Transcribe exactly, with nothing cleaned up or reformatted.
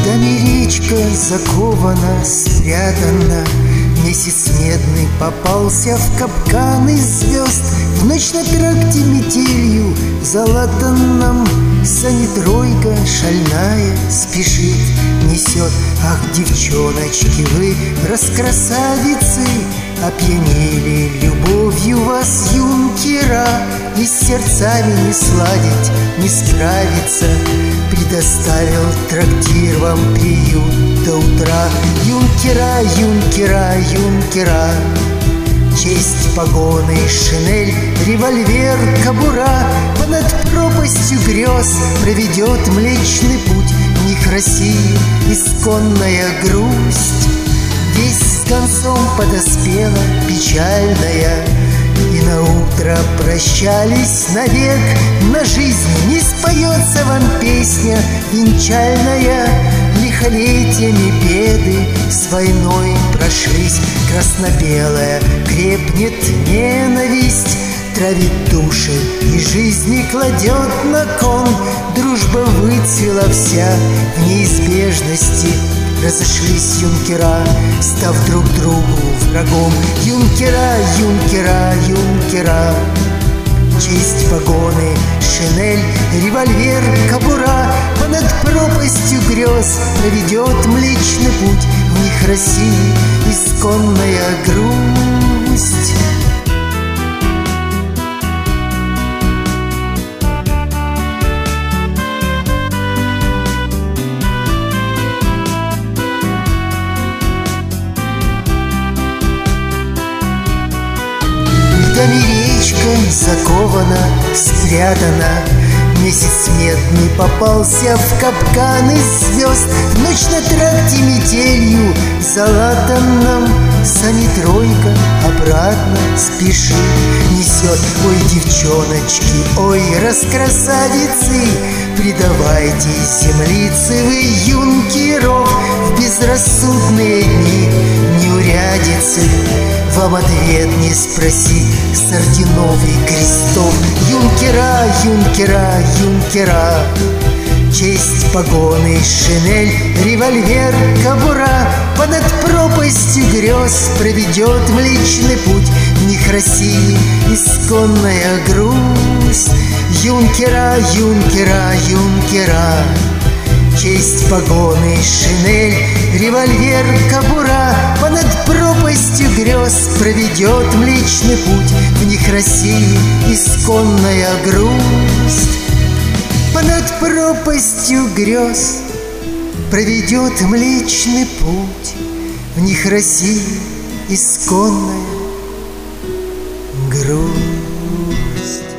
Дами речка закована, спрятана. Месяц медный попался в капкан из звезд. В ночь на тракте метелью залатанном сани-тройка шальная спешит, несет. Ах, девчоночки, вы, раскрасавицы, опьянели любовью вас юнкера, и с сердцами не сладить, не справиться. Предоставил трактир вам приют до утра. Юнкера, юнкера, юнкера. Честь, погоны, шинель, револьвер, кобура. Понад пропастью грез проведет Млечный Путь. В них России исконная грусть. Весть с концом подоспела печальная, и наутро прощались навек. На жизнь не споется вам песня венчальная. Лихолетиями беды с войной прошлись. Красно-белая крепнет ненависть, травит души и жизни кладет на кон. Дружба выцвела вся в неизбежности. Разошлись юнкера, став друг другу врагом. Юнкера, юнкера, юнкера. Честь, погоны, шинель, револьвер, кобура. Понад пропастью грез проведет Млечный Путь. В них России исконная грусть. Дами речка закована, спрятана. Месяц медный попался в капкан из звезд. В ночь на тракте метелью залатанном сани-тройка обратно спешит, несет. Ой, девчоночки, ой, раскрасавицы, предавайтесь, землицы вы юнкеров. В безрассудные дни неурядицы вам ответ не спроси с орденов и крестов. Юнкера, юнкера, юнкера. Честь, погоны, шинель, револьвер, кобура. Понад пропастью грез проведет Млечный Путь. В них России исконная грусть. Юнкера, юнкера, юнкера. Честь, погоны, шинель, револьвер, кобура. Понад пропастью грез проведет Млечный Путь. В них России исконная грусть. Понад пропастью грез проведет Млечный Путь. В них России исконная грусть.